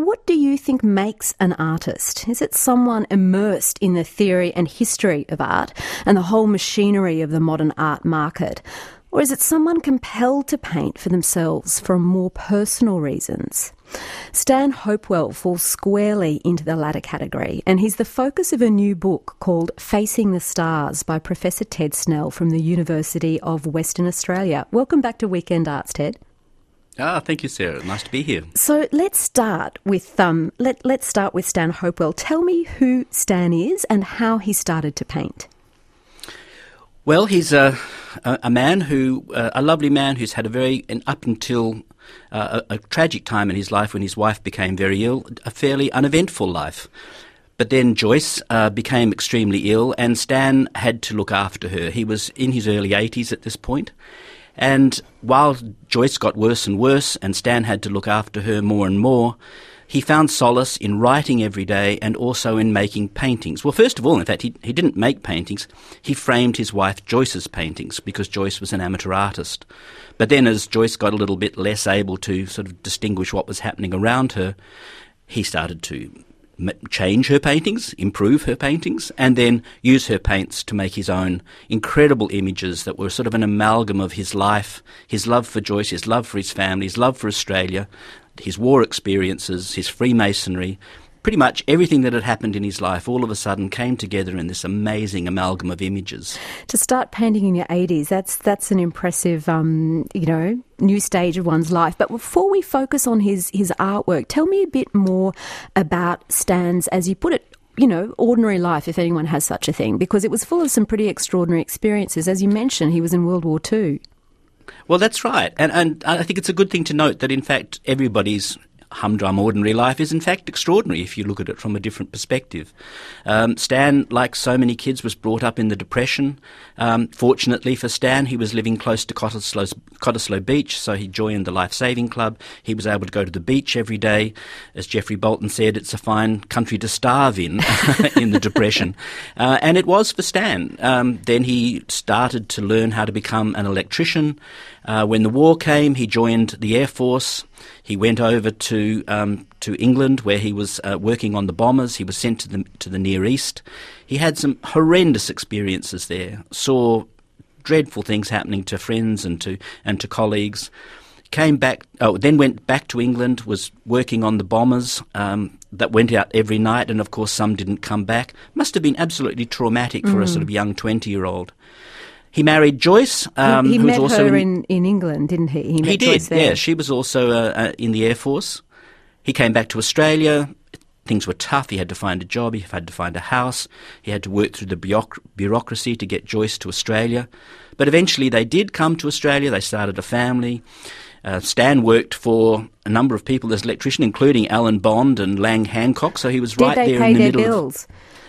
what do you think makes an artist? Is it someone immersed in the theory and history of art and the whole machinery of the modern art market? Or is it someone compelled to paint for themselves for more personal reasons? Stan Hopewell falls squarely into the latter category, and he's the focus of a new book called Facing the Stars by Professor Ted Snell from the University of Western Australia. Welcome back to Weekend Arts, Ted. Thank you, Sarah. Nice to be here. So let's start with let's start with Stan Hopewell. Tell me who Stan is and how he started to paint. Well, he's a man a lovely man who's had up until a tragic time in his life when his wife became very ill, a fairly uneventful life. But then Joyce became extremely ill, and Stan had to look after her. He was in his early 80s at this point. And while Joyce got worse and worse, and Stan had to look after her more and more, he found solace in writing every day and also in making paintings. Well, first of all, in fact, he didn't make paintings. He framed his wife Joyce's paintings because Joyce was an amateur artist. But then as Joyce got a little bit less able to sort of distinguish what was happening around her, he started to change her paintings, improve her paintings, and then use her paints to make his own incredible images that were sort of an amalgam of his life, his love for Joyce, his love for his family, his love for Australia, his war experiences, his Freemasonry. Pretty much everything that had happened in his life all of a sudden came together in this amazing amalgam of images. To start painting in your 80s, that's an impressive, new stage of one's life. But before we focus on his artwork, tell me a bit more about Stan's, as you put it, ordinary life, if anyone has such a thing, because it was full of some pretty extraordinary experiences. As you mentioned, he was in World War II. Well, that's right. And I think it's a good thing to note that, in fact, everybody's humdrum ordinary life is in fact extraordinary if you look at it from a different perspective. Stan, like so many kids, was brought up in the Depression. Fortunately for Stan, he was living close to Cottesloe Beach, so he joined the Life Saving Club. He was able to go to the beach every day. As Geoffrey Bolton said, it's a fine country to starve in in the Depression. And it was for Stan. Then he started to learn how to become an electrician. When the war came, he joined the Air Force. He went over to England, where he was working on the bombers. He was sent to the Near East. He had some horrendous experiences there. Saw dreadful things happening to friends and to colleagues. Came back. Then went back to England. Was working on the bombers that went out every night, and of course some didn't come back. Must have been absolutely traumatic for a sort of young 20-year-old. He married Joyce. He who met was also her in England, didn't he? He did, Joyce there. yeah. She was also in the Air Force. He came back to Australia. Things were tough. He had to find a job. He had to find a house. He had to work through the bureaucracy to get Joyce to Australia. But eventually they did come to Australia. They started a family. Stan worked for a number of people as electrician, including Alan Bond and Lang Hancock, so he was right there in the middle. Did they pay their bills?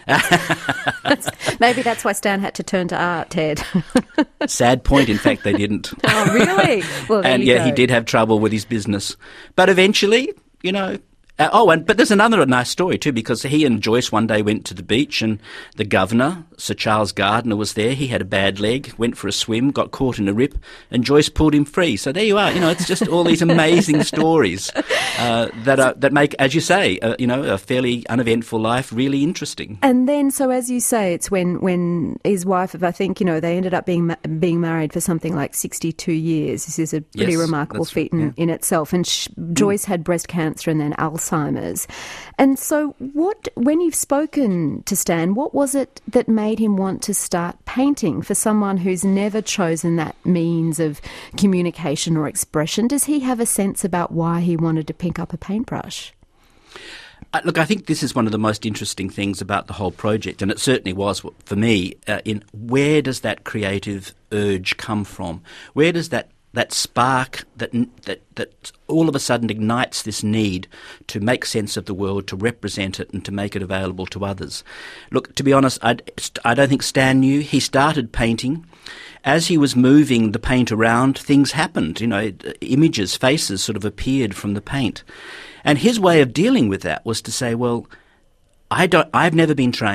Maybe that's why Stan had to turn to art, Ted. Sad point. In fact, they didn't. Oh, really? Well, there and you yeah, go. he did have trouble with his business. But eventually, but there's another nice story too, because he and Joyce one day went to the beach, and the governor, Sir Charles Gardner, was there. He had a bad leg, went for a swim, got caught in a rip, and Joyce pulled him free. So there you are. It's just all these amazing stories that make, as you say, a fairly uneventful life really interesting. And then, so as you say, it's when his wife, I think, they ended up being married for something like 62 years. This is a pretty remarkable feat in itself. And Joyce had breast cancer and then Alzheimer's. And so when you've spoken to Stan, what was it that made him want to start painting for someone who's never chosen that means of communication or expression? Does he have a sense about why he wanted to pick up a paintbrush? Look, I think this is one of the most interesting things about the whole project, and it certainly was for me, in where does that creative urge come from? Where does that spark that all of a sudden ignites this need to make sense of the world, to represent it and to make it available to others? Look, to be honest, I don't think Stan knew. He started painting. As he was moving the paint around, things happened. Images, faces sort of appeared from the paint. And his way of dealing with that was to say, well, I've never been trained.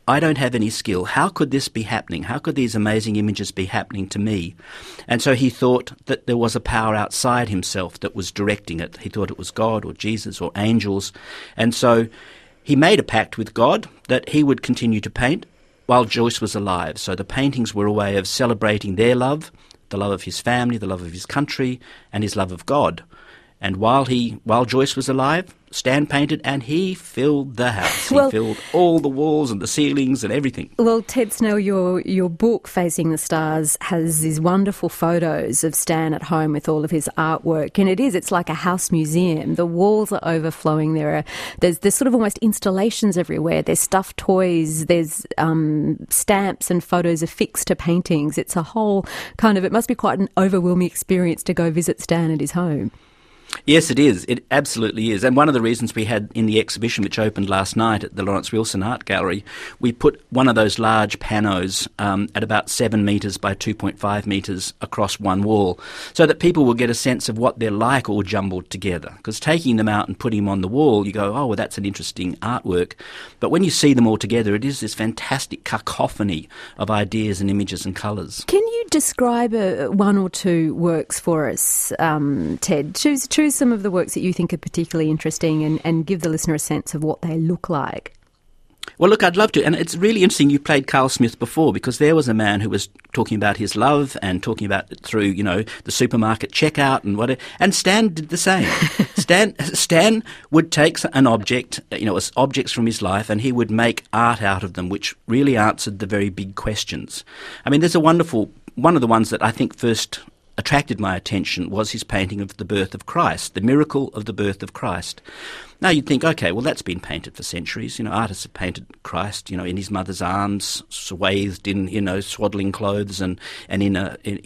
I don't have any skill. How could this be happening? How could these amazing images be happening to me? And so he thought that there was a power outside himself that was directing it. He thought it was God or Jesus or angels. And so he made a pact with God that he would continue to paint while Joyce was alive. So the paintings were a way of celebrating their love, the love of his family, the love of his country, and his love of God. And while Joyce was alive, Stan painted, and he filled the house. He filled all the walls and the ceilings and everything. Well, Ted Snell, your book, Facing the Stars, has these wonderful photos of Stan at home with all of his artwork. And it's like a house museum. The walls are overflowing. There's sort of almost installations everywhere. There's stuffed toys. There's stamps and photos affixed to paintings. It's a whole it must be quite an overwhelming experience to go visit Stan at his home. Yes, it is. It absolutely is. And one of the reasons we had in the exhibition, which opened last night at the Lawrence Wilson Art Gallery, we put one of those large panos at about 7 metres by 2.5 metres across one wall, so that people will get a sense of what they're like all jumbled together. Because taking them out and putting them on the wall, you go, oh, well, that's an interesting artwork. But when you see them all together, it is this fantastic cacophony of ideas and images and colours. Can you describe one or two works for us, Ted? Choose some of the works that you think are particularly interesting and give the listener a sense of what they look like. Well, look, I'd love to. And it's really interesting you played Carl Smith before, because there was a man who was talking about his love and talking about it through, the supermarket checkout and whatever. And Stan did the same. Stan would take an object, objects from his life, and he would make art out of them, which really answered the very big questions. I mean, there's one of the ones that I think first attracted my attention was his painting of the birth of Christ, the miracle of the birth of Christ. Now you'd think, okay, well, that's been painted for centuries. Artists have painted Christ, in his mother's arms, swathed in, swaddling clothes and in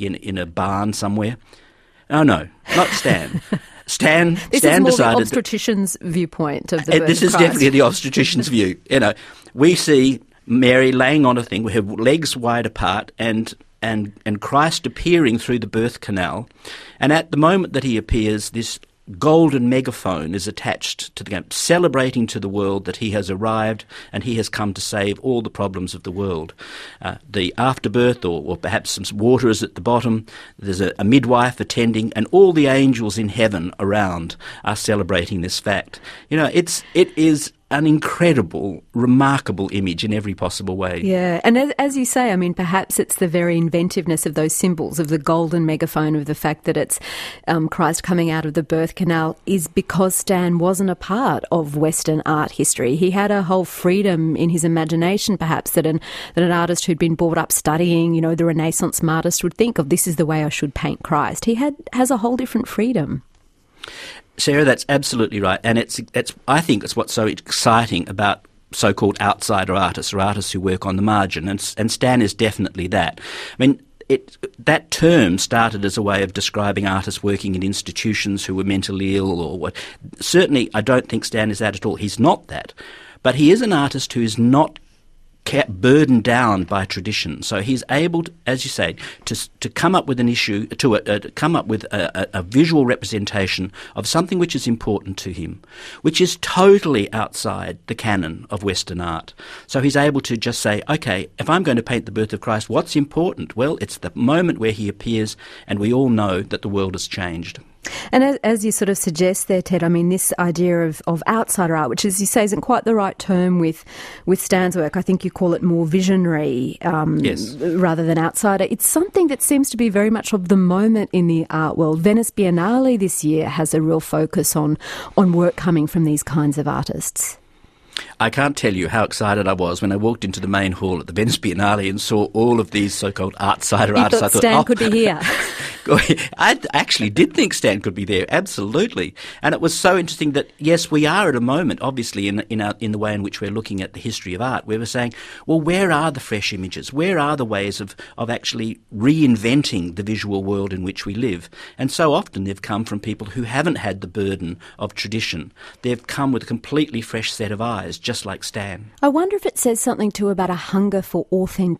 a barn somewhere. Oh no, not Stan. Stan this decided. This is more the obstetrician's viewpoint of the birth This of is Christ. Definitely the obstetrician's view. We see Mary laying on a thing with her legs wide apart and Christ appearing through the birth canal. And at the moment that he appears, this golden megaphone is attached to the camp, celebrating to the world that he has arrived and he has come to save all the problems of the world. The afterbirth, or perhaps some water is at the bottom. There's a midwife attending, and all the angels in heaven around are celebrating this fact. It is an incredible, remarkable image in every possible way. Yeah, and as you say, I mean, perhaps it's the very inventiveness of those symbols, of the golden megaphone, of the fact that it's Christ coming out of the birth canal, is because Stan wasn't a part of Western art history. He had a whole freedom in his imagination, perhaps, that an artist who'd been brought up studying, the Renaissance artist would think of, this is the way I should paint Christ. He has a whole different freedom. Sarah, that's absolutely right. And I think it's what's so exciting about so-called outsider artists, or artists who work on the margin. And Stan is definitely that. I mean, that term started as a way of describing artists working in institutions who were mentally ill or what. Certainly, I don't think Stan is that at all. He's not that. But he is an artist who is not kept burdened down by tradition. So he's able to, as you say, to come up with an issue, to come up with a visual representation of something which is important to him, which is totally outside the canon of Western art. So he's able to just say, okay, if I'm going to paint the birth of Christ, what's important? Well, it's the moment where he appears, and we all know that the world has changed. And as you sort of suggest there, Ted, I mean, this idea of outsider art, which, as you say, isn't quite the right term with Stan's work. I think you call it more visionary yes, rather than outsider. It's something that seems to be very much of the moment in the art world. Venice Biennale this year has a real focus on work coming from these kinds of artists. I can't tell you how excited I was when I walked into the main hall at the Venice Biennale and saw all of these so-called outsider artists. I thought Stan could be here. I actually did think Stan could be there, absolutely. And it was so interesting that, yes, we are at a moment, obviously, in the way in which we're looking at the history of art, where we're saying, well, where are the fresh images? Where are the ways of actually reinventing the visual world in which we live? And so often they've come from people who haven't had the burden of tradition. They've come with a completely fresh set of eyes, just like Stan. I wonder if it says something too about a hunger for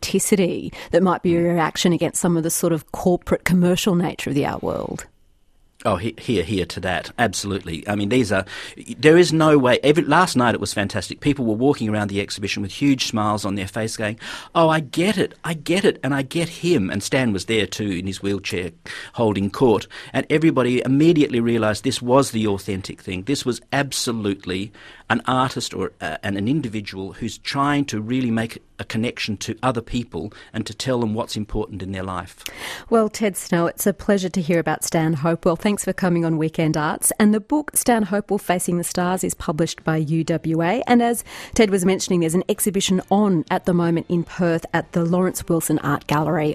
authenticity that might be a reaction against some of the sort of corporate commercial nature of the art world. Oh, here to that. Absolutely. I mean, there is no way. Last night it was fantastic. People were walking around the exhibition with huge smiles on their face going, oh, I get it, and I get him. And Stan was there too in his wheelchair holding court. And everybody immediately realised this was the authentic thing. This was absolutely an artist and an individual who's trying to really make a connection to other people and to tell them what's important in their life. Well, Ted Snell, it's a pleasure to hear about Stan Hopewell. Thanks for coming on Weekend Arts. And the book, Stan Hopewell, Facing the Stars, is published by UWA. And as Ted was mentioning, there's an exhibition on at the moment in Perth at the Lawrence Wilson Art Gallery